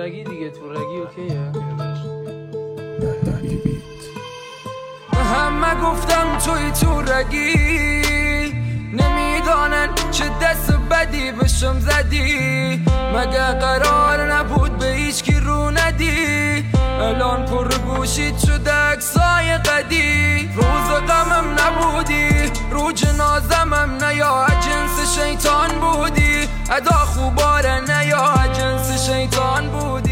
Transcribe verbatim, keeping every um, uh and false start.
رگی دیگه، تو رگی اوکیه. همه گفتم توی تو رگی، نمیدانن چه دست بدی بشم زدی. مگه قرار نبود به هیچ کی رو ندی؟ الان پر گوشید شده عکسای قدی. روز غمم نبودی، رو جنازمم نه یا جنس شیطان بودی. ادا خوباره نه یا جنس شیطان بودی.